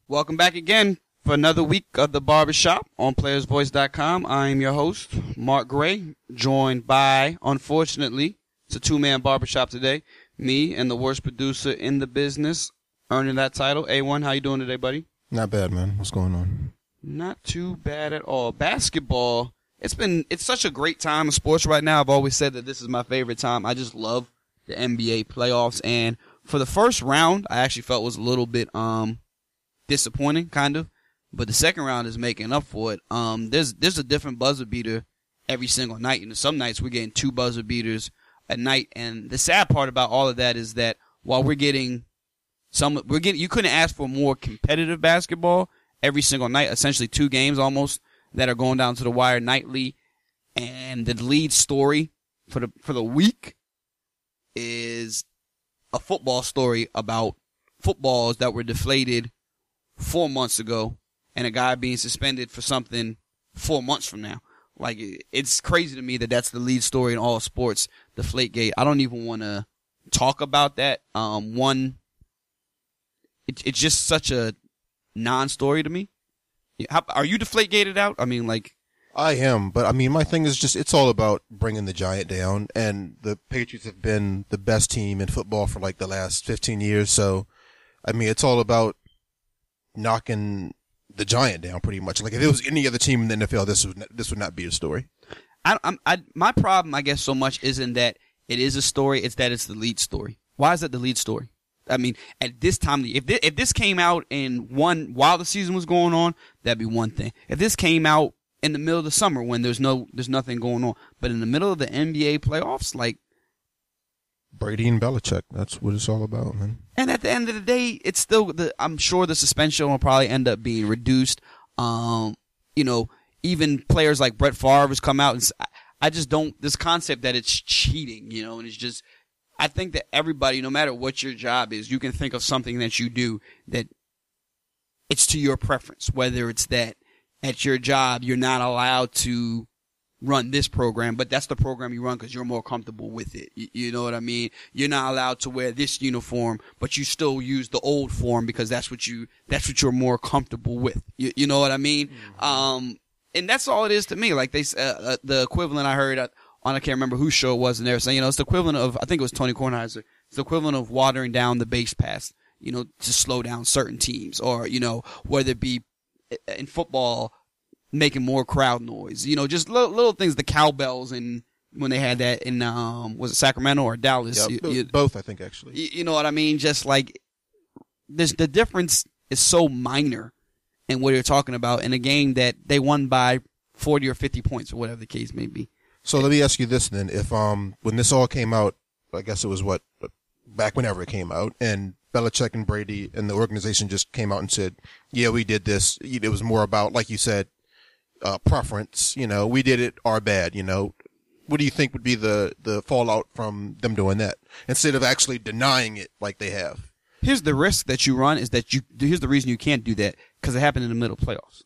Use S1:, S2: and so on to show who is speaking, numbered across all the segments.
S1: Welcome back again for another week of the Barbershop on PlayersVoice.com. I am your host, Mark Gray, joined by, unfortunately, it's a two-man barbershop today, me and the worst producer in the business, earning that title. A1, how you doing today, buddy?
S2: Not bad, man. What's going on?
S1: Not too bad at all. Basketball, it's such a great time in sports right now. I've always said that this is my favorite time. I just love the NBA playoffs, and for the first round, I actually felt was a little bit disappointing, kind of, but the second round is making up for it. There's a different buzzer beater every single night, and some nights we're getting 2 buzzer beaters a night. And the sad part about all of that is that while you couldn't ask for more competitive basketball every single night, essentially 2 games almost that are going down to the wire nightly, and the lead story for the week is a football story about footballs that were deflated 4 months ago and a guy being suspended for something 4 months from now. Like, it's crazy to me that that's the lead story in all sports, Deflategate. I don't even want to talk about that. It's just such a non-story to me. Are you Deflategated out? I mean, like,
S2: I am, but I mean, my thing is just, it's all about bringing the giant down, and the Patriots have been the best team in football for like the last 15 years. So, I mean, it's all about knocking the giant down pretty much. Like, if it was any other team in the NFL, this would not be a story.
S1: My problem, I guess, so much isn't that it is a story, it's that it's the lead story. Why is that the lead story? I mean, at this time, if this came out while the season was going on, that'd be one thing. If this came out in the middle of the summer when there's nothing going on, but in the middle of the NBA playoffs, like,
S2: Brady and Belichick, that's what it's all about, man.
S1: And at the end of the day, it's still I'm sure the suspension will probably end up being reduced. Even players like Brett Favre has come out and I just don't, this concept that it's cheating, and it's just, I think that everybody, no matter what your job is, you can think of something that you do that it's to your preference, whether it's that at your job you're not allowed to run this program, but that's the program you run because you're more comfortable with it. You know what I mean? You're not allowed to wear this uniform, but you still use the old form because that's what you're more comfortable with. You know what I mean? Mm-hmm. And that's all it is to me. Like the equivalent I heard I can't remember whose show it was, and they were saying, it's the equivalent of, I think it was Tony Kornheiser, it's the equivalent of watering down the base pass, to slow down certain teams, or, whether it be in football, making more crowd noise, just little things, the cowbells, and when they had that in, was it Sacramento or Dallas?
S2: Yep, both, I think, actually.
S1: You know what I mean? Just like, the difference is so minor in what you're talking about in a game that they won by 40 or 50 points or whatever the case may be.
S2: So let me ask you this then. If, when this all came out, I guess it was back whenever it came out, and Belichick and Brady and the organization just came out and said, yeah, we did this. It was more about, like you said, preference, we did it, our bad, what do you think would be the fallout from them doing that instead of actually denying it like they have?
S1: Here's the risk that you run is that here's the reason you can't do that, because it happened in the middle of playoffs.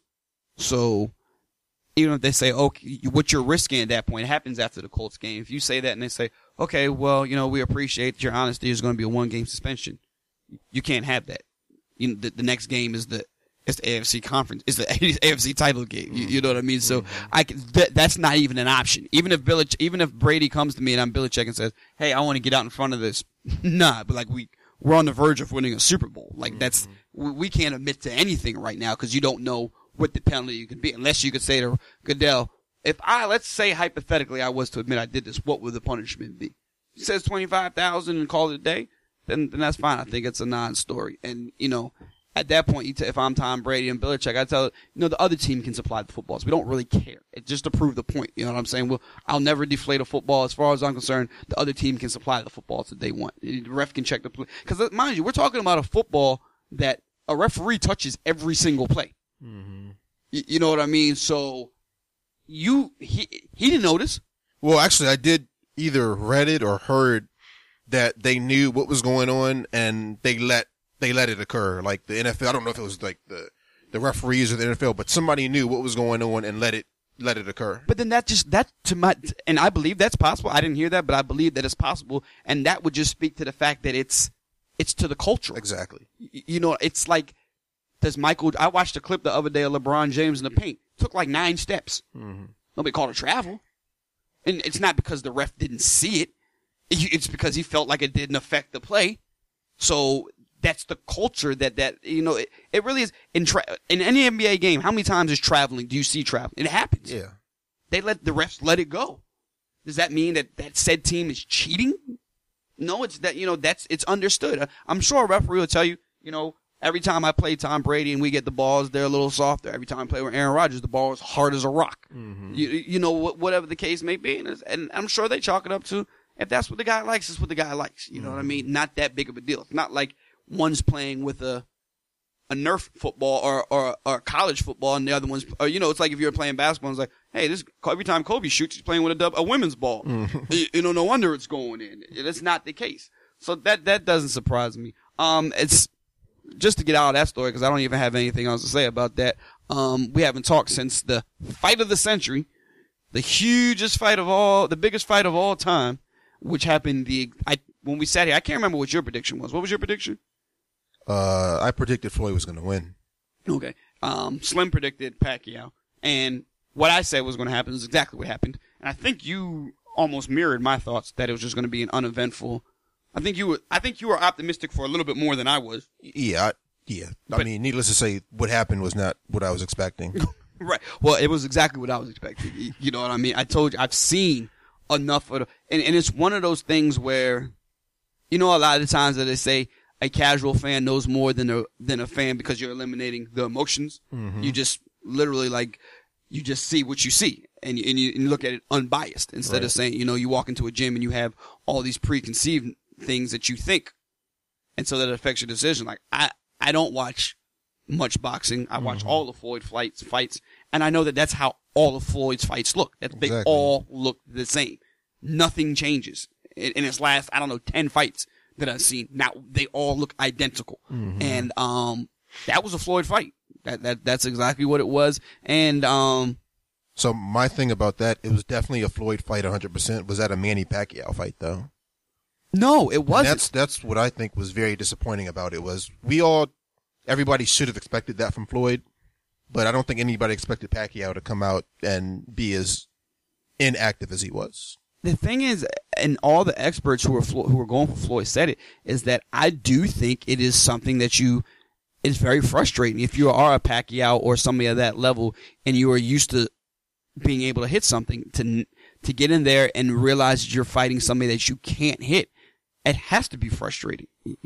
S1: So even if they say, okay, what you're risking at that point, it happens after the Colts game. If you say that and they say, okay, well, we appreciate your honesty, there's going to be a 1-game suspension. You can't have that. The next game is it's the AFC conference. It's the AFC title game. You know what I mean? So that's not even an option. Even if Brady comes to me and I'm Belichick and says, "Hey, I want to get out in front of this," nah. But like we're on the verge of winning a Super Bowl. Like we can't admit to anything right now because you don't know what the penalty could be, unless you could say to Goodell, let's say hypothetically I was to admit I did this, what would the punishment be? He says $25,000 and call it a day, then that's fine. I think it's a non-story, and at that point, if I'm Tom Brady and Belichick, I tell the other team can supply the footballs. We don't really care. It's just to prove the point. You know what I'm saying? Well, I'll never deflate a football. As far as I'm concerned, the other team can supply the footballs that they want. The ref can check the play. Because mind you, we're talking about a football that a referee touches every single play. Mm-hmm. You know what I mean? So he didn't notice.
S2: Well, actually, I did either read it or heard that they knew what was going on and they let it occur. Like the NFL, I don't know if it was like the referees or the NFL, but somebody knew what was going on and let it occur.
S1: But then and I believe that's possible. I didn't hear that, but I believe that it's possible. And that would just speak to the fact that it's to the culture.
S2: Exactly.
S1: It's like I watched a clip the other day of LeBron James in the paint. Took like 9 steps. Mm-hmm. Nobody called it travel. And it's not because the ref didn't see it. It's because he felt like it didn't affect the play. So that's the culture that it really is. In any NBA game, how many times is traveling? Do you see traveling? It happens.
S2: Yeah.
S1: They let the refs let it go. Does that mean that said team is cheating? No, it's that, it's understood. I'm sure a referee will tell you, every time I play Tom Brady and we get the balls, they're a little softer. Every time I play with Aaron Rodgers, the ball is hard as a rock. Mm-hmm. Whatever the case may be. And I'm sure they chalk it up to, if that's what the guy likes, it's what the guy likes. You know what I mean? Not that big of a deal. It's not like one's playing with a Nerf football or a college football and the other one's, it's like if you're playing basketball, it's like, hey, every time Kobe shoots, he's playing with a women's ball. Mm-hmm. No wonder it's going in. That's not the case. So that doesn't surprise me. It's just to get out of that story, because I don't even have anything else to say about that. We haven't talked since the fight of the century, the biggest fight of all time, which happened when we sat here. I can't remember what your prediction was. What was your prediction?
S2: I predicted Floyd was going to win.
S1: Okay. Slim predicted Pacquiao, and what I said was going to happen is exactly what happened. And I think you almost mirrored my thoughts that it was just going to be an uneventful. I think you were optimistic for a little bit more than I was.
S2: Yeah. I mean, needless to say, what happened was not what I was expecting.
S1: Right. Well, it was exactly what I was expecting. You know what I mean? I told you, I've seen enough of and it's one of those things where, a lot of the times that they say a casual fan knows more than a fan because you're eliminating the emotions. Mm-hmm. You just literally you just see what you see and you look at it unbiased instead of saying, you walk into a gym and you have all these preconceived things that you think. And so that affects your decision. Like I don't watch much boxing. I watch all the Floyd fights, and I know that that's how all of Floyd's fights look. They all look the same. Nothing changes. In his last, 10 fights that I've seen, now they all look identical. Mm-hmm. And that was a Floyd fight. That's exactly what it was. And
S2: so my thing about that, it was definitely a Floyd fight 100%. Was that a Manny Pacquiao fight though?
S1: No, it wasn't.
S2: And that's what I think was very disappointing about it. Was everybody should have expected that from Floyd, but I don't think anybody expected Pacquiao to come out and be as inactive as he was.
S1: The thing is, and all the experts who were going for Floyd said it, is that I do think it is something that is very frustrating. If you are a Pacquiao or somebody at that level and you are used to being able to hit something, to get in there and realize that you're fighting somebody that you can't hit, it has to be frustrating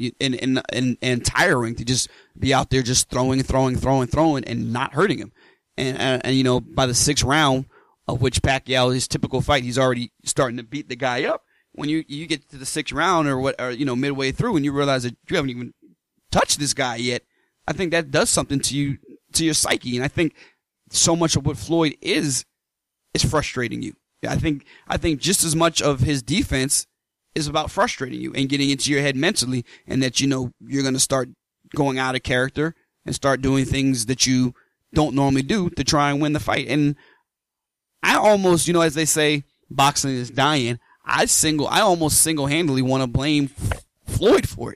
S1: and tiring to just be out there just throwing and not hurting him. And by the 6th round, of which Pacquiao, his typical fight, he's already starting to beat the guy up. When you get to the 6th round or midway through and you realize that you haven't even touched this guy yet, I think that does something to your psyche. And I think so much of what Floyd is frustrating you. I think just as much of his defense is about frustrating you and getting into your head mentally, and that you're going to start going out of character and start doing things that you don't normally do to try and win the fight. And I almost, as they say, boxing is dying. I almost single-handedly want to blame Floyd for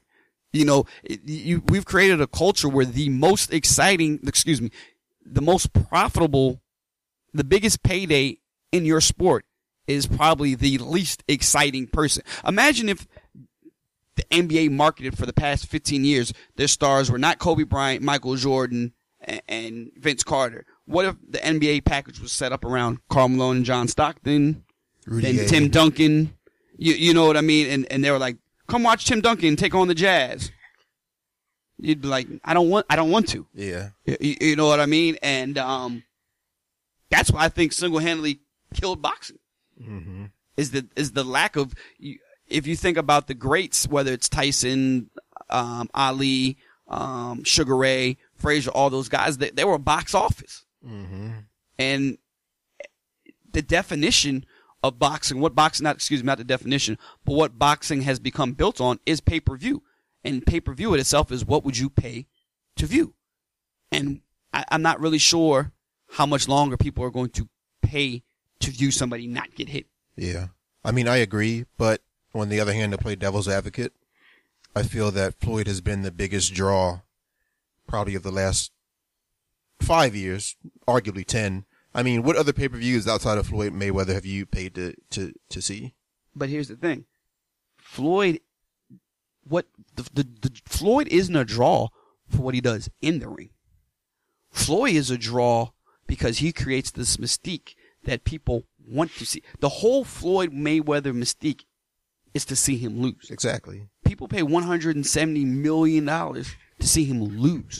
S1: it. We've created a culture where the most profitable, the biggest payday in your sport is probably the least exciting person. Imagine if the NBA marketed for the past 15 years, their stars were not Kobe Bryant, Michael Jordan, and Vince Carter. What if the NBA package was set up around Karl Malone and John Stockton, and Tim Duncan? You know what I mean? And they were like, come watch Tim Duncan take on the Jazz. You'd be like, I don't want to.
S2: Yeah.
S1: You know what I mean? And that's why I think single-handedly killed boxing. Mm-hmm. Is the lack of, if you think about the greats, whether it's Tyson, Ali, Sugar Ray, Frazier, all those guys, they were box office. Mm-hmm. And the definition of boxing, not the definition, but what boxing has become built on is pay-per-view. And pay-per-view in itself is what would you pay to view. And I'm not really sure how much longer people are going to pay to view somebody not get hit.
S2: Yeah. I mean, I agree, but on the other hand, to play devil's advocate, I feel that Floyd has been the biggest draw probably of the last 5 years, arguably 10. I mean, what other pay-per-views outside of Floyd Mayweather have you paid to see?
S1: But here's the thing. Floyd isn't a draw for what he does in the ring. Floyd is a draw because he creates this mystique that people want to see. The whole Floyd Mayweather mystique is to see him lose.
S2: Exactly.
S1: People pay $170 million to see him lose.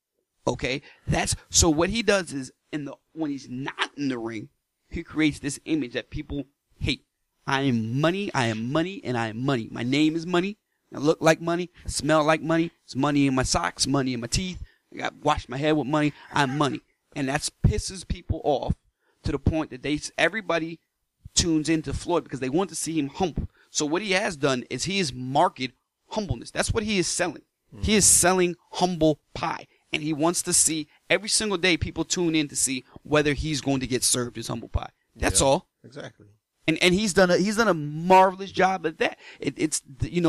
S1: Okay? So what he does is when he's not in the ring, he creates this image that people hate. I am money, and I am money. My name is money. I look like money. I smell like money. It's money in my socks, money in my teeth. I washed my hair with money. I'm money. And that pisses people off to the point that everybody tunes into Floyd because they want to see him humble. So what he has done is he has marketed humbleness. That's what he is selling. He is selling humble pie. And he wants to see every single day people tune in to see whether he's going to get served his humble pie. That's all.
S2: Exactly.
S1: And he's done a marvelous job at that. It's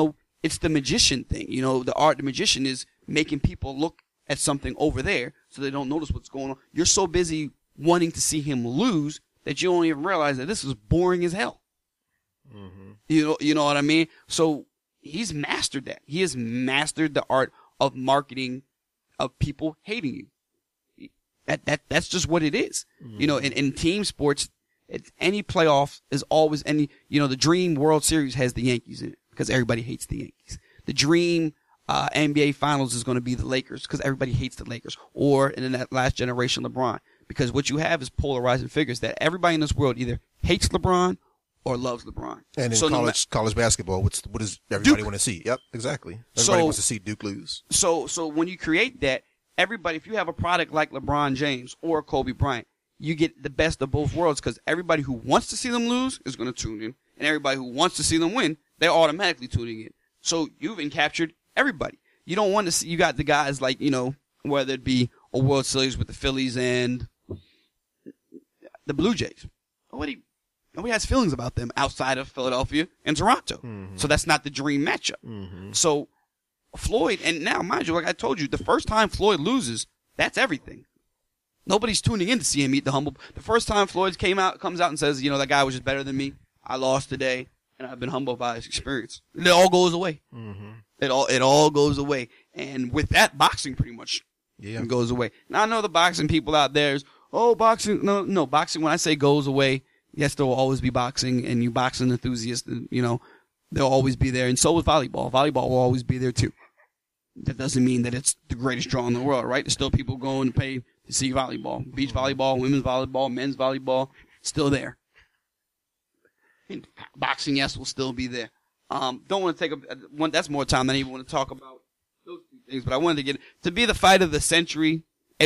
S1: the magician thing. The magician is making people look at something over there so they don't notice what's going on. You're so busy wanting to see him lose that you don't even realize that this is boring as hell. Mm-hmm. You know what I mean? So he's mastered that. He has mastered the art of marketing of people hating you. That's just what it is. Mm-hmm. In team sports, any playoff is always the Dream World Series has the Yankees in it because everybody hates the Yankees. The Dream NBA Finals is going to be the Lakers because everybody hates the Lakers. Or in that last generation, LeBron. Because what you have is polarizing figures that everybody in this world either hates LeBron or loves LeBron.
S2: And in college basketball, what does everybody want to see? Yep, exactly. Everybody wants to see Duke lose.
S1: So when you create that, everybody, if you have a product like LeBron James or Kobe Bryant, you get the best of both worlds because everybody who wants to see them lose is going to tune in. And everybody who wants to see them win, they're automatically tuning in. So you've captured everybody. You don't want to see, you got the guys like, whether it be a World Series with the Phillies and the Blue Jays. Nobody has feelings about them outside of Philadelphia and Toronto. Mm-hmm. So that's not the dream matchup. Mm-hmm. So Floyd, and now mind you, like I told you, the first time Floyd loses, that's everything. Nobody's tuning in to see him eat the humble. The first time Floyd comes out and says, that guy was just better than me. I lost today, and I've been humbled by his experience. And it all goes away. Mm-hmm. It all goes away. And with that, boxing pretty much goes away. Now I know the boxing people out there is, boxing. No, boxing, when I say goes away, yes, there will always be boxing, and you boxing enthusiasts, they'll always be there. And so is volleyball. Volleyball will always be there too. That doesn't mean that it's the greatest draw in the world, right? There's still people going to pay to see volleyball. Beach volleyball, women's volleyball, men's volleyball, still there. And boxing, yes, will still be there. Don't want to take that's more time than I even want to talk about those two things, but I wanted to to be the fight of the century.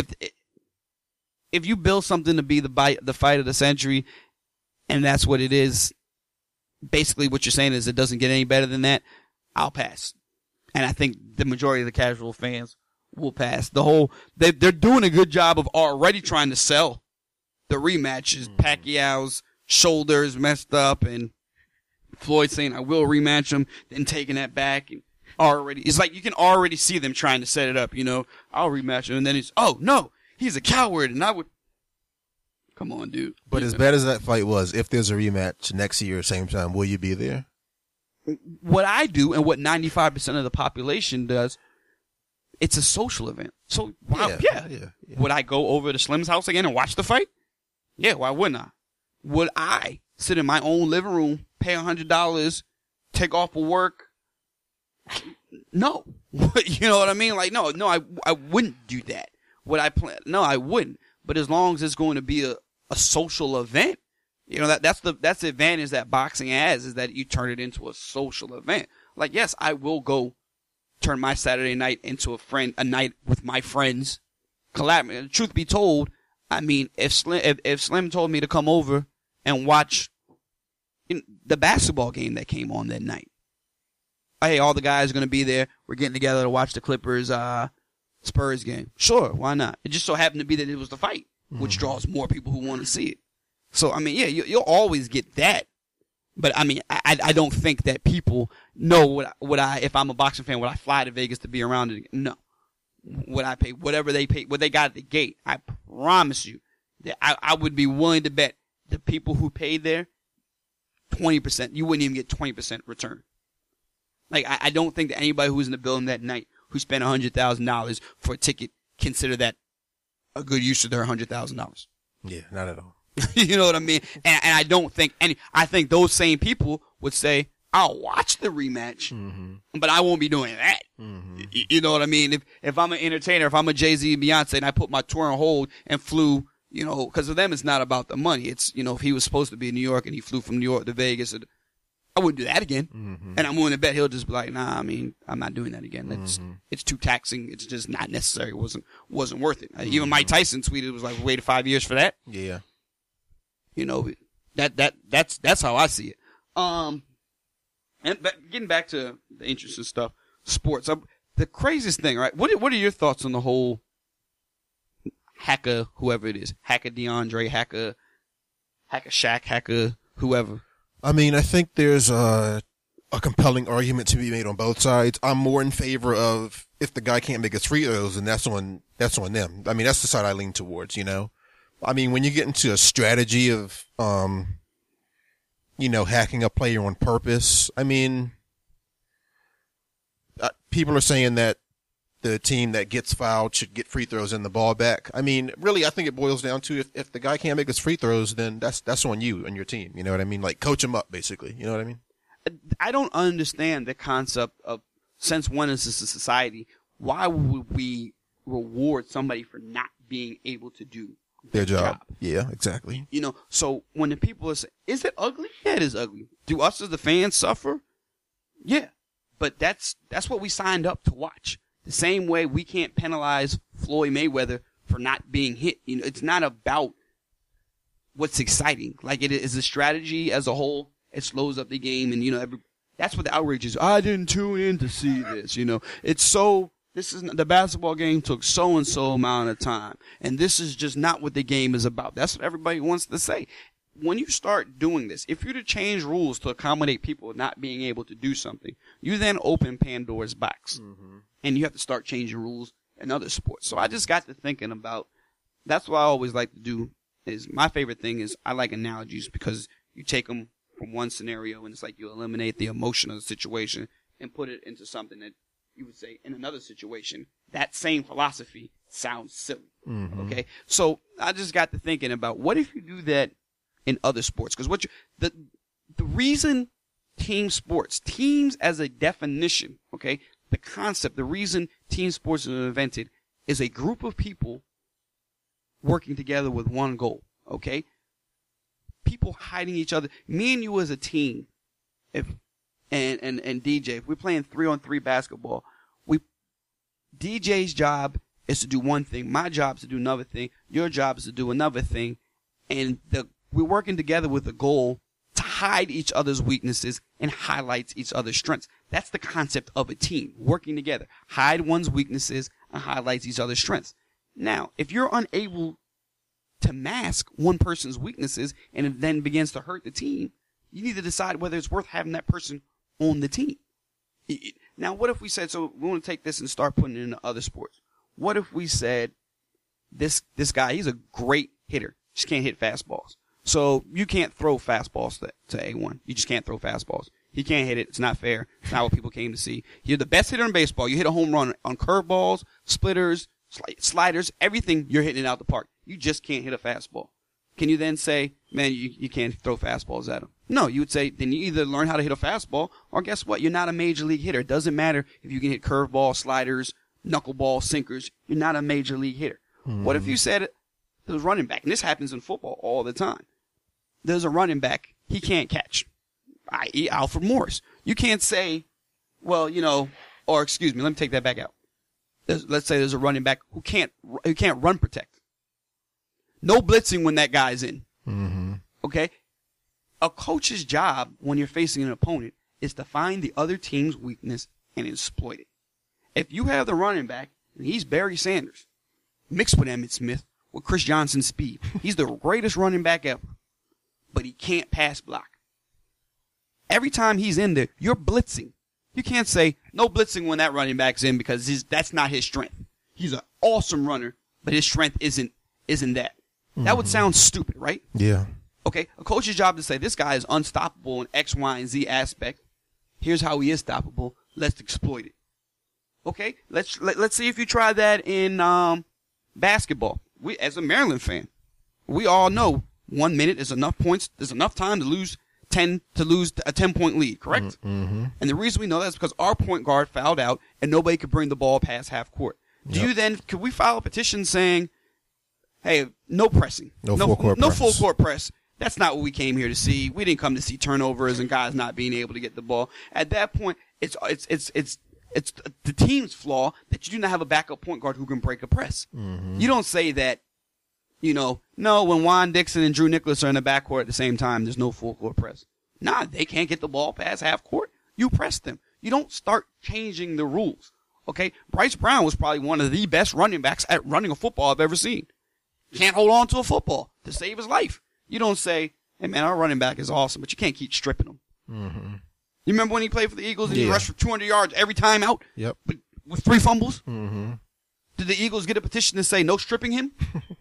S1: If you build something to be the fight of the century, and that's what it is, basically what you're saying is it doesn't get any better than that, I'll pass. And I think the majority of the casual fans will pass. They're doing a good job of already trying to sell the rematches. Pacquiao's shoulders messed up, and Floyd saying, I will rematch him, then taking that back. And it's like you can already see them trying to set it up, I'll rematch him, and then it's, oh, no, he's a coward, and I would. Come on, dude.
S2: But as bad as that fight was, if there's a rematch next year, same time, will you be there?
S1: What I do and what 95% of the population does, it's a social event. So, yeah. Would I go over to Slim's house again and watch the fight? Yeah, why wouldn't I? Would I sit in my own living room, pay $100, take off of work? No. You know what I mean? Like, no, I wouldn't do that. Would I plan? No, I wouldn't. But as long as it's going to be a social event, that's the advantage that boxing has, is that you turn it into a social event. Like, yes, I will go turn my Saturday night into a night with my friends. Truth be told, I mean, if Slim told me to come over and watch the basketball game that came on that night, hey, all the guys are going to be there. We're getting together to watch the Clippers, Spurs game. Sure, why not? It just so happened to be that it was the fight, which draws more people who want to see it. So, I mean, yeah, you'll always get that. But, I mean, I don't think that people know would I, if I'm a boxing fan, would I fly to Vegas to be around it? No. what I pay, whatever they pay, what they got at the gate. I promise you that I would be willing to bet the people who paid there 20%, you wouldn't even get 20% return. Like, I don't think that anybody who was in the building that night who spent $100,000 for a ticket consider that a good use of their $100,000.
S2: Yeah, not at all.
S1: You know what I mean? And I don't think I think those same people would say, I'll watch the rematch, but I won't be doing that. You know what I mean? If I'm an entertainer, if I'm a Jay-Z and Beyonce and I put my tour on hold and flew, you know, because for them it's not about the money. It's, you know, if he was supposed to be in New York and he flew from New York to Vegas, I wouldn't do that again. And I'm willing to bet he'll just be like, nah, I mean, I'm not doing that again. It's too taxing. It's just not necessary. It wasn't worth it. Even Mike Tyson tweeted, it was like, we waited 5 years for that.
S2: Yeah.
S1: You know, that's how I see it. And getting back to the interesting stuff, sports. The craziest thing, right? What are your thoughts on the whole hacker, whoever it is, hacker DeAndre, hacker Shaq, hacker whoever?
S2: I mean, I think there's a compelling argument to be made on both sides. I'm more in favor of if the guy can't make his free throws, then that's on them. I mean, that's the side I lean towards, you know? I mean, when you get into a strategy of, you know, hacking a player on purpose, I mean, people are saying that the team that gets fouled should get free throws and the ball back. I mean, really, I think it boils down to if the guy can't make his free throws, then that's on you and your team. You know what I mean? Like, coach him up, basically. You know what I mean?
S1: I don't understand the concept of, since when is this a society, why would we reward somebody for not being able to do
S2: their job? Yeah, exactly.
S1: You know, so when the people are saying, is it ugly? Yeah, it is ugly. Do us as the fans suffer? Yeah. But that's what we signed up to watch. The same way we can't penalize Floyd Mayweather for not being hit. You know, it's not about what's exciting. Like, it is a strategy as a whole. It slows up the game, and, you know, that's what the outrage is. I didn't tune in to see this, you know. The basketball game took so-and-so amount of time, and this is just not what the game is about. That's what everybody wants to say. When you start doing this, if you're to change rules to accommodate people not being able to do something, you then open Pandora's box. And you have to start changing rules in other sports. So I just got to thinking about, that's what I always like to do, is my favorite thing is I like analogies because you take them from one scenario and it's like you eliminate the emotion of the situation and put it into something that you would say in another situation. That same philosophy sounds silly. Okay? So I just got to thinking about, what if you do that in other sports? Because the reason teams as a definition, okay, the concept, the reason team sports was invented is a group of people working together with one goal, okay? People hiding each other. Me and you as a team, and DJ, if we're playing 3-on-3 basketball, DJ's job is to do one thing, my job is to do another thing, your job is to do another thing, and we're working together with a goal to hide each other's weaknesses and highlights each other's strengths. That's the concept of a team, working together. Hide one's weaknesses and highlights each other's strengths. Now, if you're unable to mask one person's weaknesses and it then begins to hurt the team, you need to decide whether it's worth having that person on the team. Now, what if we said, so we want to take this and start putting it into other sports. What if we said, this guy, he's a great hitter, just can't hit fastballs. So you can't throw fastballs to A1. You just can't throw fastballs. He can't hit it. It's not fair. It's not what people came to see. You're the best hitter in baseball. You hit a home run on curveballs, splitters, sliders, everything. You're hitting it out the park. You just can't hit a fastball. Can you then say, man, you can't throw fastballs at him? No, you would say, then you either learn how to hit a fastball, or guess what? You're not a major league hitter. It doesn't matter if you can hit curveballs, sliders, knuckleball, sinkers. You're not a major league hitter. What if you said there's a running back, and this happens in football all the time. There's a running back he can't catch, i.e. Alfred Morris. You can't say, well, you know, or excuse me, let me take that back out. Let's say there's a running back who can't run protect. No blitzing when that guy's in. Okay? A coach's job when you're facing an opponent is to find the other team's weakness and exploit it. If you have the running back, and he's Barry Sanders, mixed with Emmitt Smith, with Chris Johnson's speed, he's the greatest running back ever, but he can't pass block. Every time he's in there, you're blitzing. You can't say, no blitzing when that running back's in because that's not his strength. he's an awesome runner, but his strength isn't that. That would sound stupid, right?
S2: Yeah.
S1: Okay, a coach's job to say this guy is unstoppable in X, Y, and Z aspect. Here's how he is stoppable. Let's exploit it. Okay, let's see if you try that in basketball. We, as a Maryland fan, we all know 1 minute is enough points. There's enough time to lose a 10-point lead. Correct? Mm-hmm. And the reason we know that is because our point guard fouled out and nobody could bring the ball past half court. Could we file a petition saying, hey, no pressing, no full court press? That's not what we came here to see. We didn't come to see turnovers and guys not being able to get the ball. At that point, it's the team's flaw that you do not have a backup point guard who can break a press. Mm-hmm. You don't say that, no, when Juan Dixon and Drew Nicholas are in the backcourt at the same time, there's no full court press. Nah, they can't get the ball past half court. You press them. You don't start changing the rules. Okay? Bryce Brown was probably one of the best running backs at running a football I've ever seen. Can't hold on to a football to save his life. You don't say, hey, man, our running back is awesome, but you can't keep stripping him. Mm-hmm. You remember when he played for the Eagles and he rushed for 200 yards every time out? Yep. With 3 fumbles? Mm-hmm. Did the Eagles get a petition to say no stripping him?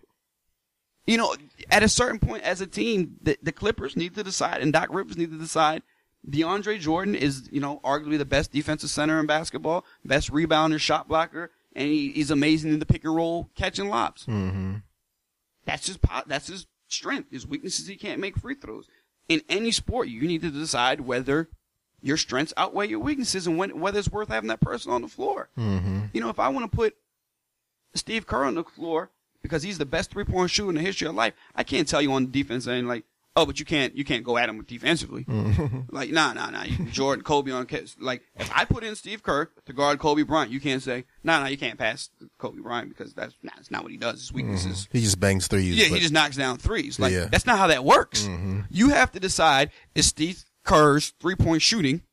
S1: At a certain point as a team, the Clippers need to decide, and Doc Rivers need to decide, DeAndre Jordan is, arguably the best defensive center in basketball, best rebounder, shot blocker, and he's amazing in the pick and roll, catching lobs. Mm-hmm. That's his strength. His weaknesses, he can't make free throws. In any sport, you need to decide whether your strengths outweigh your weaknesses and whether it's worth having that person on the floor. Mm-hmm. If I want to put Steve Kerr on the floor because he's the best 3-point shooter in the history of life, I can't tell you on the defense and oh, but you can't go at him defensively. Mm-hmm. Nah. Jordan, Kobe on, if I put in Steve Kerr to guard Kobe Bryant, you can't say, nah, you can't pass Kobe Bryant because that's not what he does. His weaknesses.
S2: Mm-hmm. He just bangs threes.
S1: Yeah, he just knocks down threes. That's not how that works. Mm-hmm. You have to decide if Steve Kerr's 3-point shooting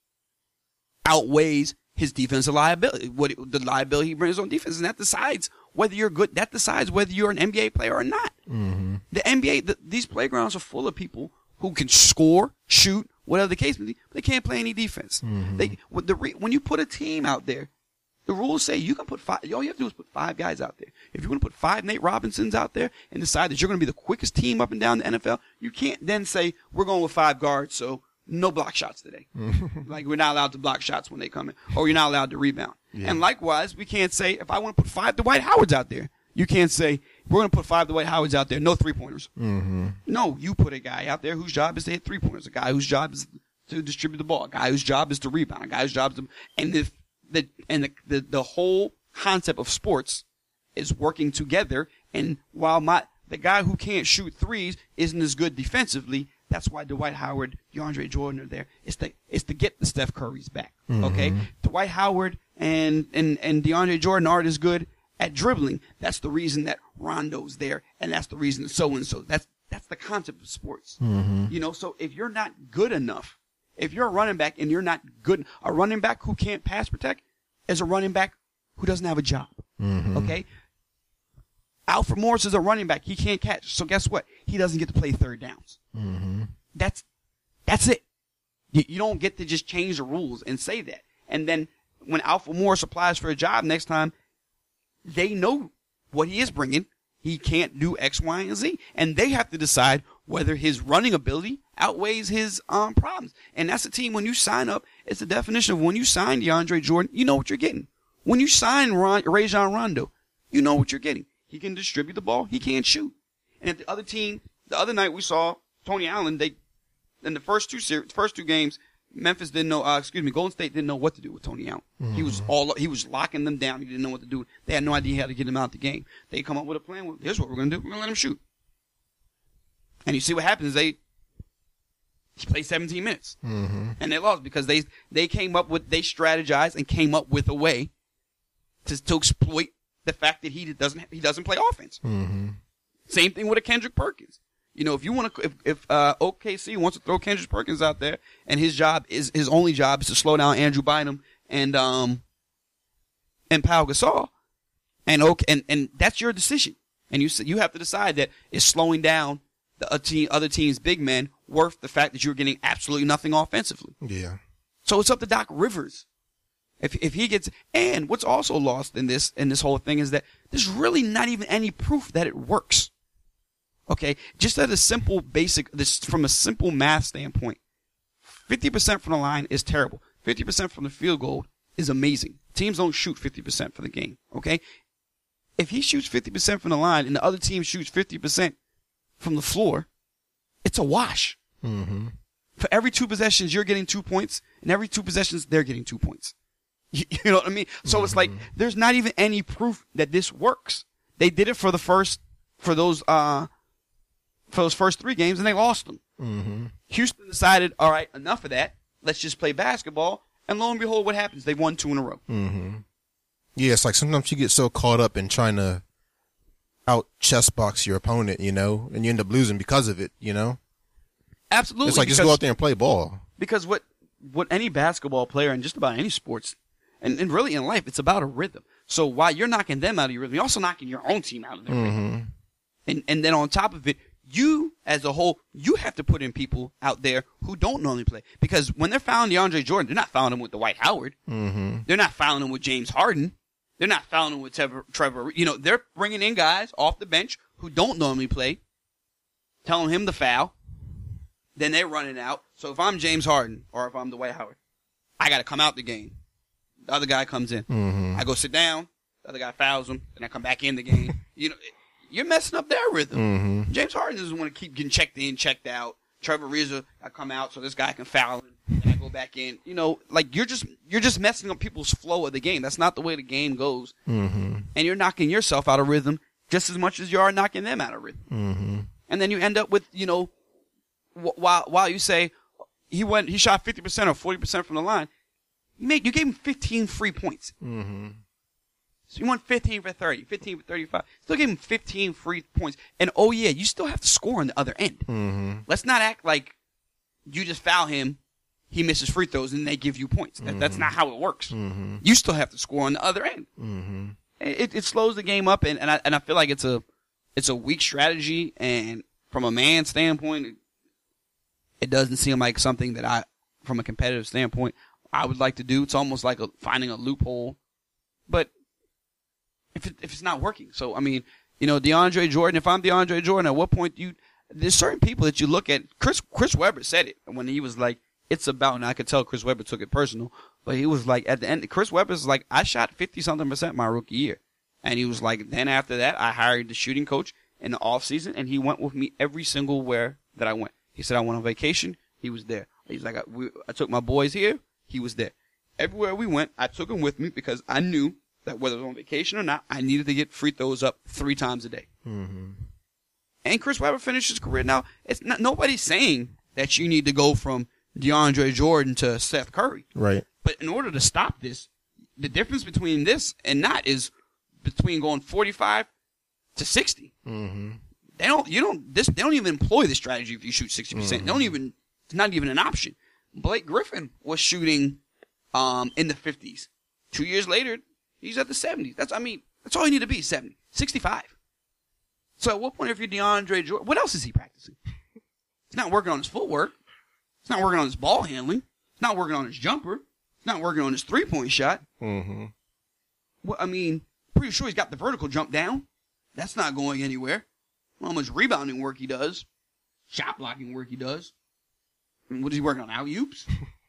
S1: outweighs his defensive liability, the liability he brings on defense, and that decides whether you're good. That decides whether you're an NBA player or not. Mm-hmm. The NBA, these playgrounds are full of people who can score, shoot, whatever the case may be, but they can't play any defense. Mm-hmm. When you put a team out there, the rules say you can put 5. All you have to do is put 5 guys out there. If you're going to put 5 Nate Robinsons out there and decide that you're going to be the quickest team up and down the NFL, you can't then say we're going with 5 guards, so no block shots today. We're not allowed to block shots when they come in, or you're not allowed to rebound. Yeah. And likewise, we can't say if I want to put 5 Dwight Howards out there, you can't say we're going to put 5 Dwight Howards out there, no 3-pointers. Mm-hmm. No, you put a guy out there whose job is to hit 3-pointers, a guy whose job is to distribute the ball, a guy whose job is to rebound, a guy whose job is to, and the whole concept of sports is working together. And while the guy who can't shoot threes isn't as good defensively, that's why Dwight Howard, DeAndre Jordan are there. It's to get the Steph Currys back. Mm-hmm. Okay? Dwight Howard and DeAndre Jordan aren't as good at dribbling. That's the reason that Rondo's there, and that's the reason that so-and-so. That's the concept of sports. Mm-hmm. So if you're not good enough, if you're a running back and you're not good, a running back who can't pass protect is a running back who doesn't have a job. Mm-hmm. Okay? Alfred Morris is a running back. He can't catch. So guess what? He doesn't get to play third downs. Mm-hmm. That's it. You don't get to just change the rules and say that. And then when Alfred Morris applies for a job next time, they know what he is bringing. He can't do X, Y, and Z. And they have to decide whether his running ability outweighs his problems. And that's a team, when you sign up, it's the definition of when you sign DeAndre Jordan, you know what you're getting. When you sign Rajon Rondo, you know what you're getting. He can distribute the ball. He can't shoot. And if the other team, the other night we saw Tony Allen, in the first two games, Memphis didn't know, Golden State didn't know what to do with Tony Allen. Mm-hmm. He was locking them down. He didn't know what to do. They had no idea how to get him out of the game. They come up with a plan. Well, here's what we're going to do. We're going to let him shoot. And you see what happens. He played 17 minutes. Mm-hmm. And they lost because they strategized and came up with a way to exploit the fact that he doesn't play offense. Mm-hmm. Same thing with a Kendrick Perkins. If you want to, if OKC wants to throw Kendrick Perkins out there, and his only job is to slow down Andrew Bynum and Pau Gasol, and that's your decision, and you have to decide that is slowing down the other team's big men worth the fact that you're getting absolutely nothing offensively.
S2: Yeah.
S1: So it's up to Doc Rivers If he gets, and what's also lost in this whole thing is that there's really not even any proof that it works. Okay, just at a simple from a simple math standpoint, 50% from the line is terrible. 50% from the field goal is amazing. Teams don't shoot 50% for the game. Okay, if he shoots 50% from the line and the other team shoots 50% from the floor, it's a wash.
S2: Mm-hmm.
S1: For every 2 possessions, you're getting 2 points, and every 2 possessions, they're getting 2 points. You know what I mean? So it's like there's not even any proof that this works. They did it for those first 3 games, and they lost them.
S2: Mm-hmm.
S1: Houston decided, all right, enough of that. Let's just play basketball. And lo and behold, what happens? They won 2 in a row.
S2: Mm-hmm. Yeah, it's like sometimes you get so caught up in trying to out chess box your opponent, you know, and you end up losing because of it, you know?
S1: Absolutely.
S2: It's like just go out there and play ball.
S1: Because what any basketball player and just about any sports, and really in life, it's about a rhythm. So while you're knocking them out of your rhythm, you're also knocking your own team out of their rhythm. And then on top of it, you as a whole, you have to put in people out there who don't normally play. Because when they're fouling DeAndre Jordan, they're not fouling him with Dwight Howard.
S2: Mm-hmm.
S1: They're not fouling him with James Harden. They're not fouling him with Trevor. You know, they're bringing in guys off the bench who don't normally play, telling him to foul. Then they're running out. So if I'm James Harden or if I'm Dwight Howard, I got to come out the game. The other guy comes in.
S2: Mm-hmm.
S1: I go sit down. The other guy fouls him. Then I come back in the game. You know, you're messing up their rhythm.
S2: Mm-hmm.
S1: James Harden doesn't want to keep getting checked in, checked out. Trevor Ariza, I come out so this guy can foul him. And I go back in. You know, like you're just messing up people's flow of the game. That's not the way the game goes.
S2: Mm-hmm.
S1: And you're knocking yourself out of rhythm just as much as you are knocking them out of rhythm.
S2: Mm-hmm.
S1: And then you end up with, you know, while you say he shot 50% or 40% from the line, you gave him 15 free points.
S2: Mm-hmm.
S1: So you went 15 for 30, 15 for 35. Still gave him 15 free points. And oh yeah, you still have to score on the other end.
S2: Mm-hmm.
S1: Let's not act like you just foul him, he misses free throws, and they give you points. That's not how it works.
S2: Mm-hmm.
S1: You still have to score on the other end.
S2: Mm-hmm.
S1: It slows the game up, and I feel like it's a weak strategy. And from a man standpoint, it doesn't seem like something that from a competitive standpoint, I would like to do. It's almost like finding a loophole, but if it's not working. So I mean, you know, DeAndre Jordan. If I'm DeAndre Jordan, at what point there's certain people that you look at. Chris Webber said it when he was like, "It's about." And I could tell Chris Webber took it personal, but he was like, at the end, Chris Webber's like, "I shot 50-something% my rookie year," and he was like, then after that, I hired the shooting coach in the off season, and he went with me every single where that I went. He said I went on vacation. He was there. He's like, I took my boys here. He was there. Everywhere we went, I took him with me because I knew that whether I was on vacation or not, I needed to get free throws up 3 times a day.
S2: Mm-hmm.
S1: And Chris Webber finished his career. Now, it's not nobody's saying that you need to go from DeAndre Jordan to Seth Curry.
S2: Right.
S1: But in order to stop this, the difference between this and not is between going 45 to 60.
S2: Mm-hmm.
S1: They don't even employ this strategy if you shoot 60%.
S2: Mm-hmm.
S1: It's not even an option. Blake Griffin was shooting in the 50s. 2 years later, he's at the 70s. That's all you need to be, 70. 65. So at what point, if you're DeAndre Jordan, what else is he practicing? He's not working on his footwork. He's not working on his ball handling. He's not working on his jumper. He's not working on his three-point shot.
S2: Mm-hmm.
S1: Well, I mean, pretty sure he's got the vertical jump down. That's not going anywhere. How much rebounding work he does, shot blocking work he does. I mean, what is he working on? Alley-oops?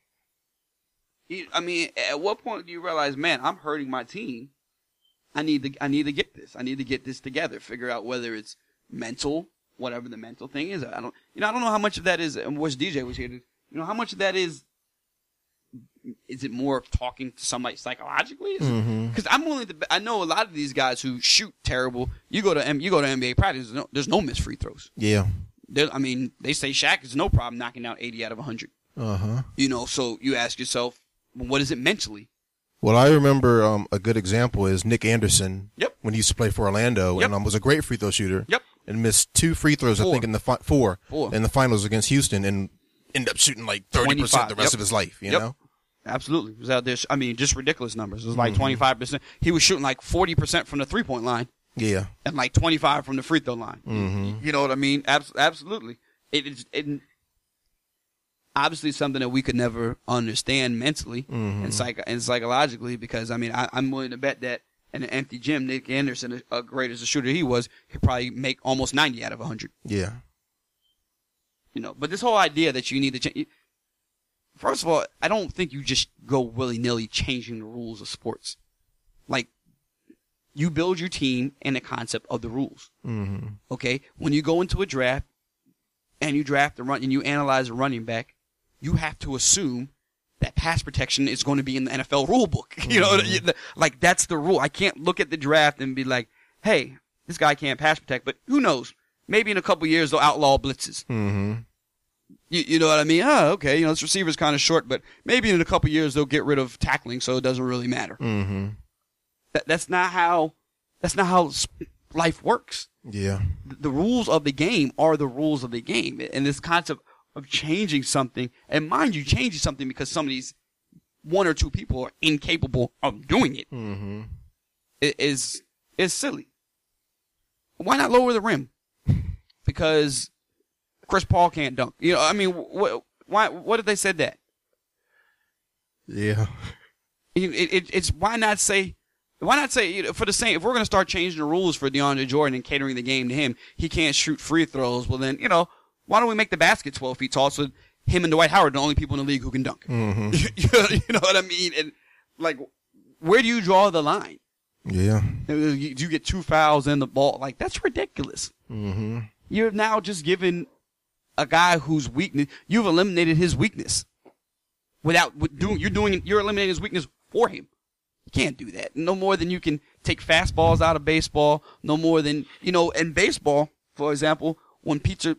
S1: I mean, at what point do you realize, man, I'm hurting my team? I need to get this. I need to get this together. Figure out whether it's mental, whatever the mental thing is. I don't know how much of that is. And wish DJ was here. How much of that is? Is it more of talking to somebody psychologically? Because I'm willing to. I know a lot of these guys who shoot terrible. You go to NBA practice. There's no missed free throws.
S2: Yeah.
S1: I mean, they say Shaq is no problem knocking out 80 out of 100.
S2: Uh-huh.
S1: So you ask yourself, what is it mentally?
S2: Well, I remember a good example is Nick Anderson.
S1: Yep.
S2: When he used to play for Orlando and was a great free throw shooter.
S1: Yep.
S2: And missed 2 free throws, I think, in the four in the finals against Houston, and ended up shooting like 30% the rest of his life. You know.
S1: Absolutely. He was out there. I mean, just ridiculous numbers. It was like 25%. He was shooting like 40% from the 3-point line.
S2: Yeah.
S1: And like 25 from the free throw line.
S2: Mm-hmm.
S1: You know what I mean? Absolutely. obviously something that we could never understand mentally and psychologically, because, I mean, I'm willing to bet that in an empty gym, Nick Anderson, as great as a shooter he was, could probably make almost 90 out of 100.
S2: Yeah.
S1: You know, but this whole idea that you need to change, first of all, I don't think you just go willy-nilly changing the rules of sports. Like, you build your team in the concept of the rules. Mm-hmm. Okay? When you go into a draft and you draft and you analyze a running back, you have to assume that pass protection is going to be in the NFL rule book. You know, like, that's the rule. I can't look at the draft and be like, hey, this guy can't pass protect, but who knows? Maybe in a couple years they'll outlaw blitzes. Mm-hmm. You know what I mean? Oh, okay. You know, this receiver's kind of short, but maybe in a couple years they'll get rid of tackling, so it doesn't really matter. Mm-hmm. That's not how life works.
S2: Yeah.
S1: The rules of the game are the rules of the game, and this concept of changing something, and mind you, changing something because some of these one or two people are incapable of doing it, is silly. Why not lower the rim? Because Chris Paul can't dunk. You know, I mean, what did they say that?
S2: Yeah.
S1: It's why not say, you know, for the same, if we're going to start changing the rules for DeAndre Jordan and catering the game to him, he can't shoot free throws. Well, then, you know, why don't we make the basket 12 feet tall so him and Dwight Howard are the only people in the league who can dunk? Mm-hmm. You know what I mean? And, like, where do you draw the line?
S2: Yeah.
S1: You get 2 fouls in the ball. Like, that's ridiculous. Mm-hmm. You're now just giving a guy whose weakness, you've eliminated his weakness. You're eliminating his weakness for him. You can't do that. No more than you can take fastballs out of baseball. No more than, you know, in baseball, for example, when pitchers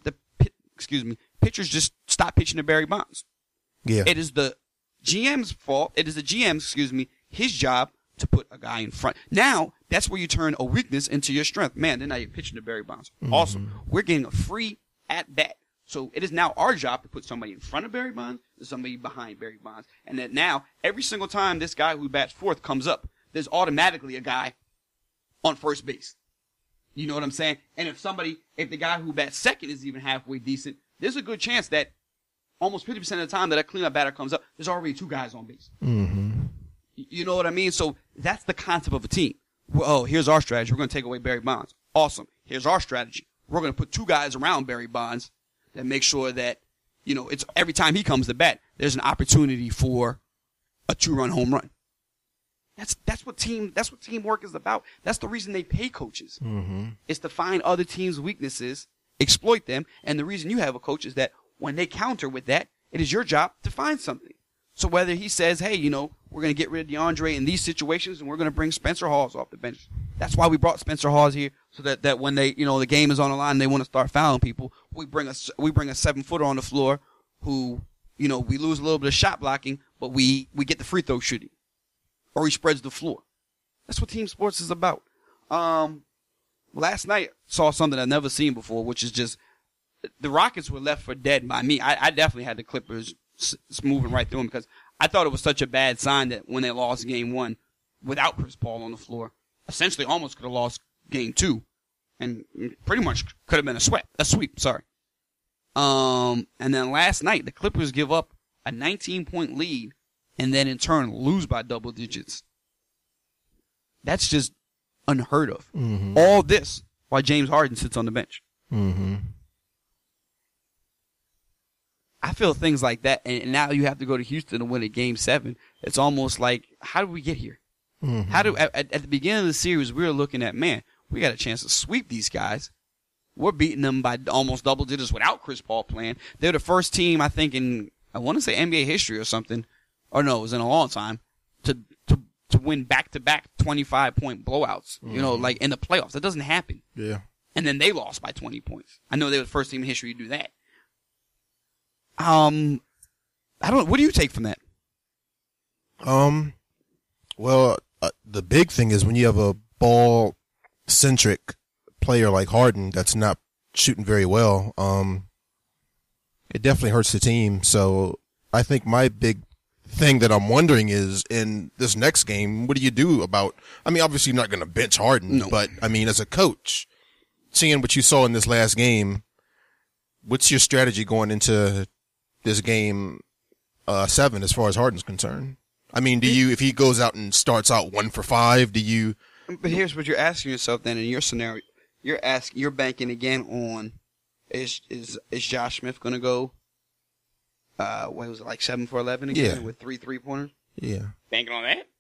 S1: just stop pitching to Barry Bonds.
S2: Yeah.
S1: It is the GM's fault. It is the GM's, his job to put a guy in front. Now, that's where you turn a weakness into your strength. Man, then now you're pitching to Barry Bonds. Mm-hmm. Awesome. We're getting a free at bat. So it is now our job to put somebody in front of Barry Bonds and somebody behind Barry Bonds. And that now, every single time this guy who bats fourth comes up, there's automatically a guy on first base. You know what I'm saying? And if the guy who bats second is even halfway decent, there's a good chance that almost 50% of the time that a cleanup batter comes up, there's already 2 guys on base. Mm-hmm. You know what I mean? So that's the concept of a team. Well, here's our strategy. We're going to take away Barry Bonds. Awesome. Here's our strategy. We're going to put 2 guys around Barry Bonds that make sure that, you know, it's every time he comes to bat, there's an opportunity for a 2-run home run. That's what teamwork is about. That's the reason they pay coaches. Mm-hmm. It's to find other teams' weaknesses, exploit them, and the reason you have a coach is that when they counter with that, it is your job to find something. So whether he says, hey, you know, we're going to get rid of DeAndre in these situations and we're going to bring Spencer Hawes off the bench. That's why we brought Spencer Hawes here, so that when they, you know, the game is on the line and they want to start fouling people, we bring a 7-footer on the floor who, you know, we lose a little bit of shot blocking, but we get the free throw shooting. Or he spreads the floor. That's what team sports is about. Last night saw something I've never seen before, which is just the Rockets were left for dead by me. I definitely had the Clippers moving right through them because I thought it was such a bad sign that when they lost game 1 without Chris Paul on the floor, essentially almost could have lost game 2 and pretty much could have been a sweep, sorry. And then last night the Clippers give up a 19-point lead and then in turn lose by double digits. That's just unheard of. Mm-hmm. All this while James Harden sits on the bench. Mm-hmm. I feel things like that, and now you have to go to Houston to win a game 7. It's almost like, how did we get here? Mm-hmm. At the beginning of the series, we were looking at, man, we got a chance to sweep these guys. We're beating them by almost double digits without Chris Paul playing. They're the first team, I think, in, I want to say NBA history or something, or no, it was in a long time, to win back-to-back 25-point blowouts, mm-hmm. You know, like in the playoffs. That doesn't happen.
S2: Yeah.
S1: And then they lost by 20 points. I know they were the first team in history to do that. What do you take from that?
S2: Well, the big thing is when you have a ball-centric player like Harden that's not shooting very well, it definitely hurts the team. So I think my big thing that I'm wondering is in this next game, what do you do about, I mean, obviously you're not going to bench Harden, no. But I mean, as a coach, seeing what you saw in this last game, what's your strategy going into this game 7 as far as Harden's concerned. I mean, if he goes out and starts out 1 for 5, do you?
S1: But here's what you're asking yourself then in your scenario. You're banking again on is Josh Smith going to go? What was it, like 7 for 11 again with 3 3-pointers?
S2: Yeah,
S1: banking on that.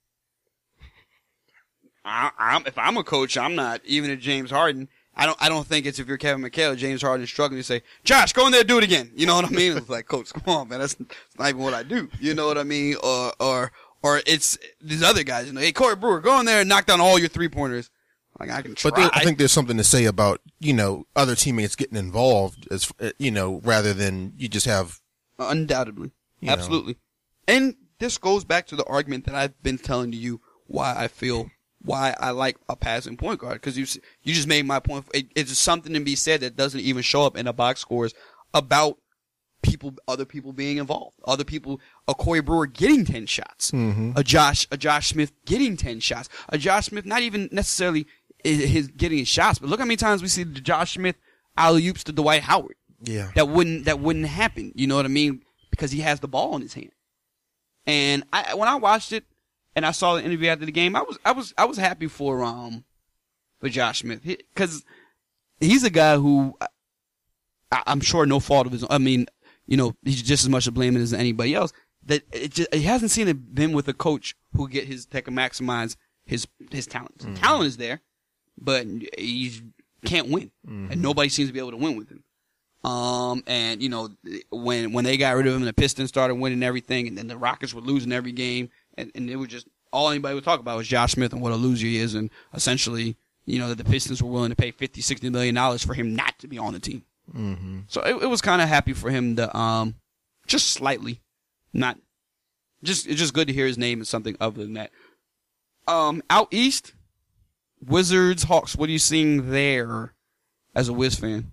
S1: If I'm a coach, I'm not. Even if James Harden, I don't think it's if you're Kevin McHale, James Harden is struggling to say, Josh, go in there, do it again. You know what I mean? It's like, coach, come on, man, that's not even what I do. You know what I mean? Or it's these other guys. You know, hey, Corey Brewer, go in there and knock down all your 3-pointers. Like I can try.
S2: But I think there's something to say about other teammates getting involved as rather than you just have.
S1: Undoubtedly, absolutely, and this goes back to the argument that I've been telling you why I like a passing point guard, because you just made my point. It's something to be said that doesn't even show up in the box scores about other people being involved, other people, a Corey Brewer getting 10 shots, a Josh Smith getting 10 shots, a Josh Smith not even necessarily his getting his shots, but look how many times we see the Josh Smith alley-oops to Dwight Howard.
S2: Yeah,
S1: that wouldn't happen. You know what I mean? Because he has the ball in his hand. And when I watched it and I saw the interview after the game, I was happy for Josh Smith, because he's a guy who I'm sure no fault of his own. I mean, he's just as much to blame as anybody else. That he hasn't seen it been with a coach who that can maximize his talent. Mm-hmm. Talent is there, but he can't win, and nobody seems to be able to win with him. And when they got rid of him and the Pistons started winning everything, and then the Rockets were losing every game, and it was just all anybody would talk about was Josh Smith and what a loser he is, and essentially, that the Pistons were willing to pay $50-60 million for him not to be on the team. Mm-hmm. So it was kind of happy for him to just slightly, not just it's just good to hear his name and something other than that. Out east, Wizards, Hawks. What are you seeing there as a Wiz fan?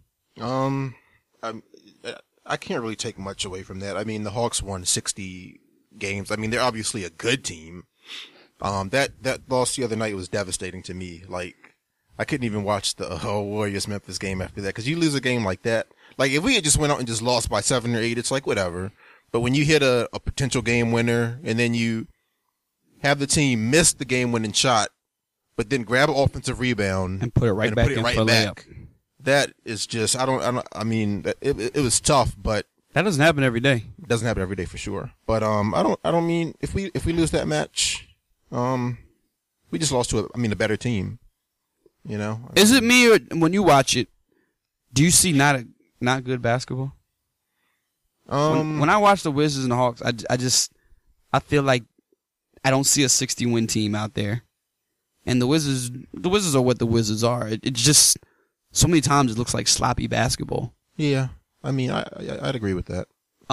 S2: I can't really take much away from that. I mean, the Hawks won 60 games. I mean, they're obviously a good team. That loss the other night was devastating to me. Like, I couldn't even watch the Warriors-Memphis game after that, because you lose a game like that. Like, if we had just went out and just lost by 7 or 8, it's like, whatever. But when you hit a potential game winner, and then you have the team miss the game-winning shot, but then grab an offensive rebound
S1: and put it right back in for a layup.
S2: That is just, I mean, it was tough, but
S1: that doesn't happen every day.
S2: It doesn't happen every day for sure. But, I don't mean, if we lose that match, we just lost to a better team, Is it me, or when you watch it, do you see not good basketball? When I watch the Wizards and the Hawks, I feel like I don't see a 60-win team out there. And the Wizards are what the Wizards are. It's just, so many times it looks like sloppy basketball. Yeah. I mean, I'd agree with that.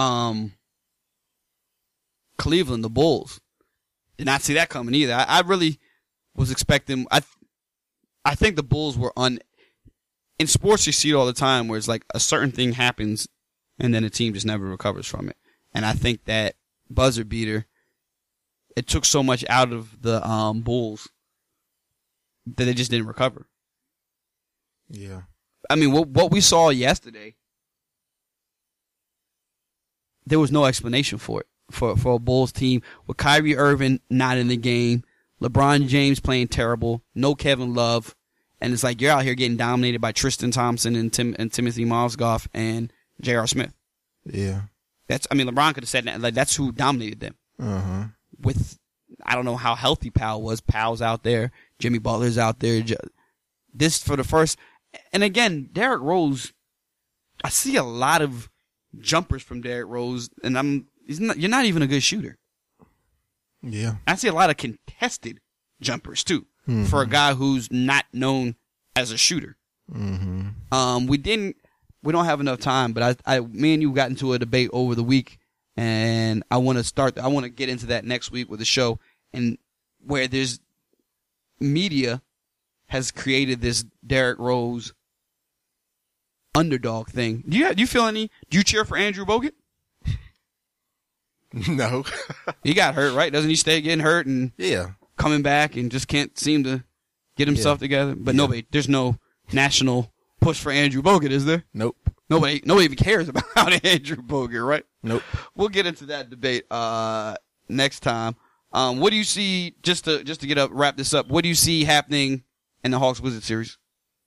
S1: Cleveland, the Bulls. Did not see that coming either. I really was expecting, I think the Bulls were in sports you see it all the time where it's like a certain thing happens and then the team just never recovers from it. And I think that buzzer beater, it took so much out of the Bulls that they just didn't recover.
S2: Yeah.
S1: I mean, what we saw yesterday, there was no explanation for it. For a Bulls team with Kyrie Irving not in the game, LeBron James playing terrible, no Kevin Love, and it's like you're out here getting dominated by Tristan Thompson and Timothy Mozgov and J.R. Smith.
S2: Yeah.
S1: LeBron could have said that. Like, that's who dominated them.
S2: Uh-huh.
S1: With, I don't know how healthy Powell was. Powell's out there. Jimmy Butler's out there. This for the first, and again, Derrick Rose, I see a lot of jumpers from Derrick Rose, and you're not even a good shooter.
S2: Yeah.
S1: I see a lot of contested jumpers too, for a guy who's not known as a shooter.
S2: Mm-hmm.
S1: We don't have enough time, but me and you got into a debate over the week, and I want to get into that next week with the show, and where there's media has created this Derrick Rose underdog thing. Do you cheer for Andrew Bogut?
S2: No.
S1: He got hurt, right? Doesn't he stay getting hurt and coming back and just can't seem to get himself together? But there's no national push for Andrew Bogut, is there?
S2: Nope.
S1: Nobody even cares about Andrew Bogut, right?
S2: Nope.
S1: We'll get into that debate next time. What do you see, just to wrap this up, what do you see happening in the Hawks-Wizards series?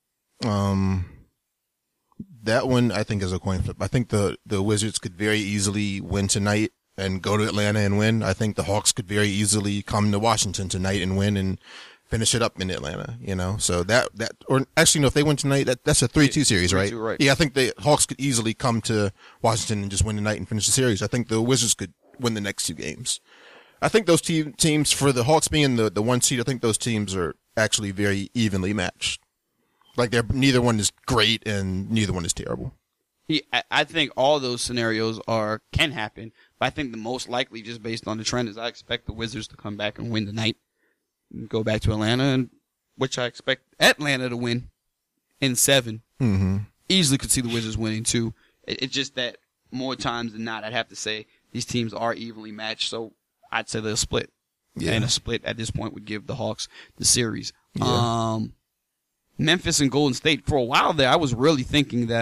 S2: That one I think is a coin flip. I think the Wizards could very easily win tonight and go to Atlanta and win. I think the Hawks could very easily come to Washington tonight and win and finish it up in Atlanta, So or actually, no, if they win tonight, that's a 3-2 series, right?
S1: 3-2, right.
S2: Yeah, I think the Hawks could easily come to Washington and just win tonight and finish the series. I think the Wizards could win the next 2 games. I think those teams, for the Hawks being the 1 seed, I think those teams are actually very evenly matched. Like neither one is great and neither one is terrible.
S1: I think all those scenarios can happen, but I think the most likely, just based on the trend, is I expect the Wizards to come back and win tonight, and go back to Atlanta, and which I expect Atlanta to win in 7.
S2: Mm-hmm.
S1: Easily could see the Wizards winning too. It's just that more times than not, I'd have to say these teams are evenly matched, so I'd say they'll split.
S2: Yeah.
S1: And a split at this point would give the Hawks the series.
S2: Yeah.
S1: Memphis and Golden State, for a while there, I was really thinking that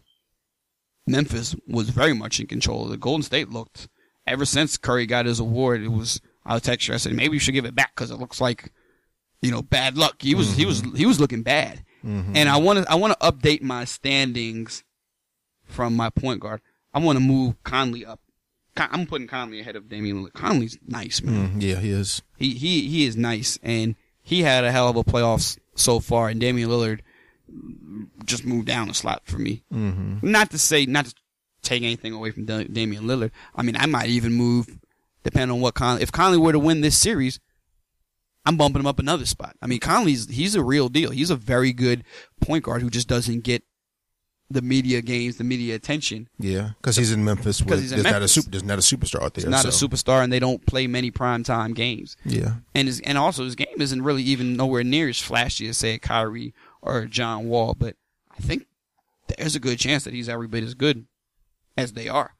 S1: Memphis was very much in control. The Golden State looked, ever since Curry got his award, I was texting, I said, maybe you should give it back because it looks like, bad luck. He was looking bad.
S2: Mm-hmm.
S1: And I want to update my standings from my point guard. I want to move Conley up. I'm putting Conley ahead of Damian Lillard. Conley's nice, man.
S2: Yeah, he is.
S1: He is nice, and he had a hell of a playoffs so far, and Damian Lillard just moved down a slot for me.
S2: Mm-hmm.
S1: Not to take anything away from Damian Lillard. I mean, I might even move, depending on what if Conley were to win this series, I'm bumping him up another spot. I mean, he's a real deal. He's a very good point guard who just doesn't get the media games, the media attention.
S2: Yeah, because he's in Memphis. There's not a superstar out there.
S1: He's not a superstar, and they don't play many primetime games.
S2: Yeah,
S1: and also his game isn't really even nowhere near as flashy as, say, a Kyrie or a John Wall. But I think there's a good chance that he's every bit as good as they are.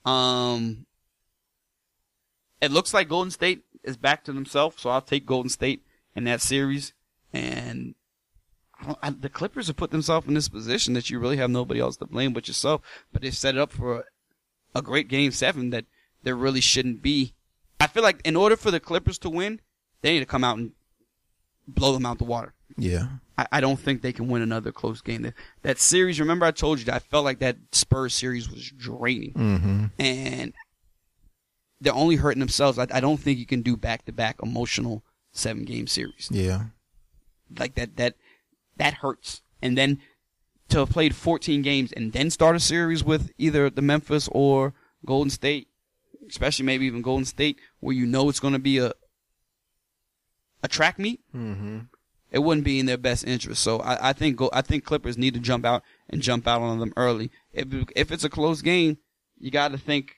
S1: It looks like Golden State is back to themselves, so I'll take Golden State in that series. And the Clippers have put themselves in this position that you really have nobody else to blame but yourself. But they've set it up for a great Game 7 that there really shouldn't be. I feel like in order for the Clippers to win, they need to come out and blow them out the water.
S2: Yeah.
S1: I don't think they can win another close game. That series, remember I told you that I felt like that Spurs series was draining.
S2: Mm-hmm.
S1: And they're only hurting themselves. I don't think you can do back-to-back emotional 7-game series.
S2: Yeah.
S1: Like that hurts. And then to have played 14 games and then start a series with either the Memphis or Golden State, especially maybe even Golden State, where it's going to be a track meet,
S2: mm-hmm.
S1: It wouldn't be in their best interest. So I think Clippers need to jump out on them early. If it's a close game, you got to think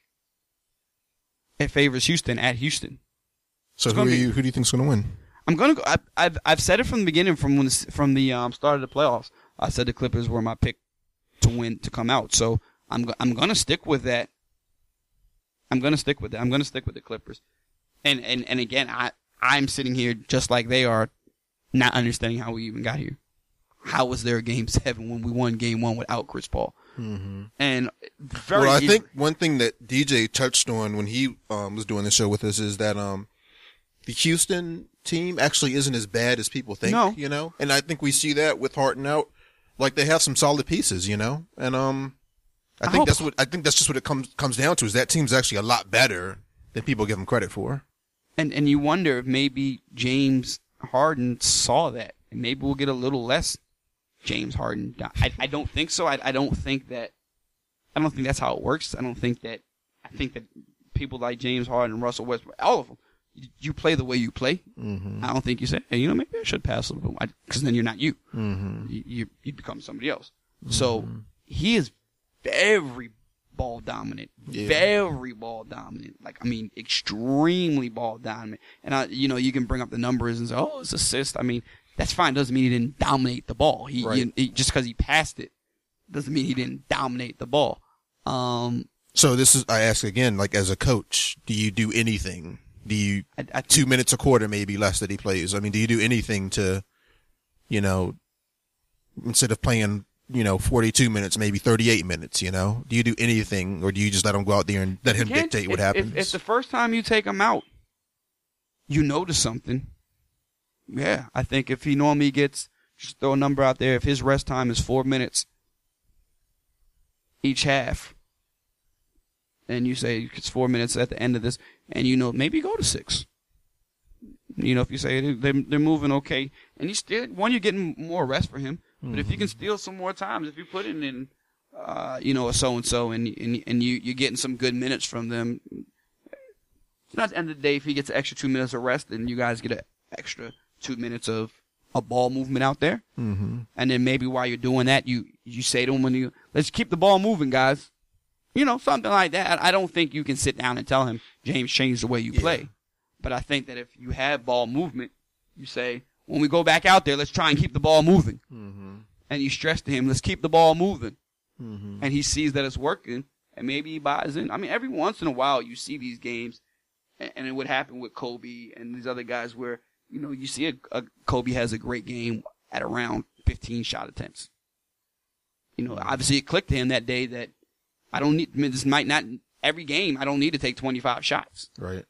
S1: it favors Houston at Houston.
S2: So who do you think is going to win?
S1: I'm gonna go. I've said it from the beginning, from the start of the playoffs. I said the Clippers were my pick to win, to come out. So I'm gonna stick with that. I'm gonna stick with the Clippers. And again, I'm sitting here just like they are, not understanding how we even got here. How was there a Game 7 when we won Game 1 without Chris Paul?
S2: Mm-hmm.
S1: And
S2: I think one thing that DJ touched on when he was doing the show with us is that the Houston team actually isn't as bad as people think.
S1: No.
S2: And I think we see that with Harden out. Like, they have some solid pieces, and I think that's just what it comes down to, is that team's actually a lot better than people give them credit for. And
S1: you wonder if maybe James Harden saw that, and maybe we'll get a little less James Harden. I don't think so. I don't think that's how it works. I think that people like James Harden and Russell Westbrook, all of them, you play the way you play.
S2: Mm-hmm.
S1: I don't think you say, hey, maybe I should pass a little bit, because then you're not you.
S2: Mm-hmm.
S1: You become somebody else.
S2: Mm-hmm.
S1: So he is very ball dominant.
S2: Yeah.
S1: Very ball dominant. Extremely ball dominant. And you can bring up the numbers and say, oh, it's assist. That's fine. Doesn't mean he didn't dominate the ball. Just because he passed it doesn't mean he didn't dominate the ball.
S2: So I ask again, like, as a coach, do you do anything? Do you 2 minutes a quarter, maybe less that he plays? Do you do anything to, instead of playing 42 minutes, maybe 38 minutes, Do you do anything, or do you just let him go out there and let him dictate what happens?
S1: If the first time you take him out, you notice something, yeah, I think if he normally gets, just throw a number out there, if his rest time is 4 minutes each half, and you say it's 4 minutes at the end of this, and maybe go to 6. If you say they're moving okay, and you're getting more rest for him. But if you can steal some more times, if you put it in, a so-and-so, and you're getting some good minutes from them, it's not the end of the day if he gets an extra 2 minutes of rest, then you guys get an extra 2 minutes of a ball movement out there.
S2: Mm-hmm.
S1: And then maybe while you're doing that, you say to him, let's keep the ball moving, guys. Something like that. I don't think you can sit down and tell him, James, change the way you play. But I think that if you have ball movement, you say, when we go back out there, let's try and keep the ball moving.
S2: Mm-hmm.
S1: And you stress to him, let's keep the ball moving.
S2: Mm-hmm.
S1: And he sees that it's working, and maybe he buys in. I mean, every once in a while you see these games, and it would happen with Kobe and these other guys where, you see Kobe has a great game at around 15 shot attempts. Obviously it clicked to him that day that this might not, every game, I don't need to take 25 shots.
S2: Right.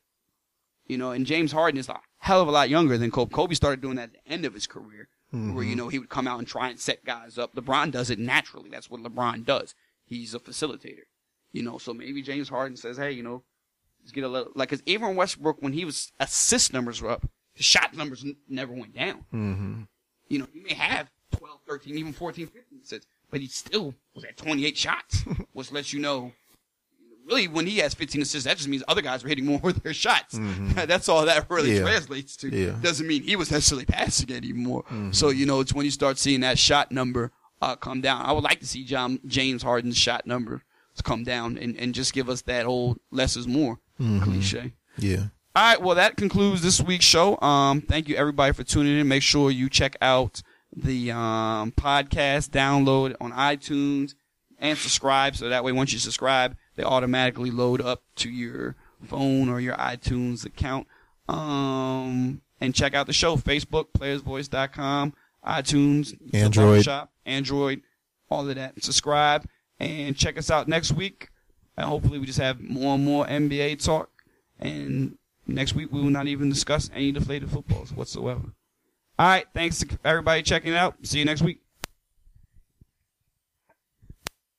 S1: And James Harden is a hell of a lot younger than Kobe. Kobe started doing that at the end of his career, where, he would come out and try and set guys up. LeBron does it naturally. That's what LeBron does. He's a facilitator. So maybe James Harden says, hey, let's get a little, because even Westbrook, when he was assist numbers were up, his shot numbers never went down.
S2: Mm-hmm.
S1: He may have 12, 13, even 14, 15 assists, but he still was at 28 shots, which lets you know, really, when he has 15 assists, that just means other guys are hitting more with their shots.
S2: Mm-hmm.
S1: That's all that really translates to.
S2: Yeah.
S1: Doesn't mean he was necessarily passing anymore.
S2: Mm-hmm.
S1: So, it's when you start seeing that shot number come down. I would like to see James Harden's shot number come down and just give us that old less is more cliche.
S2: Yeah.
S1: All right, well, that concludes this week's show. Thank you, everybody, for tuning in. Make sure you check out the podcast, download on iTunes, and subscribe. So that way, once you subscribe, they automatically load up to your phone or your iTunes account. And check out the show, Facebook, playersvoice.com, iTunes,
S2: Android,
S1: Shop, Android, all of that. Subscribe and check us out next week. And hopefully we just have more and more NBA talk. And next week we will not even discuss any deflated footballs whatsoever. All right, thanks to everybody checking it out. See you next week.